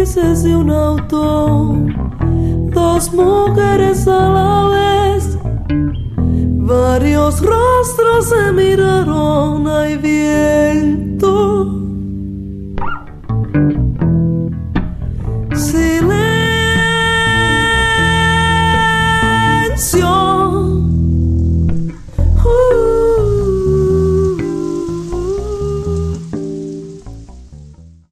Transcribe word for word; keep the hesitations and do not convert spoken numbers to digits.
matices de un auto, dos mujeres a la vez, varios rostros se miraron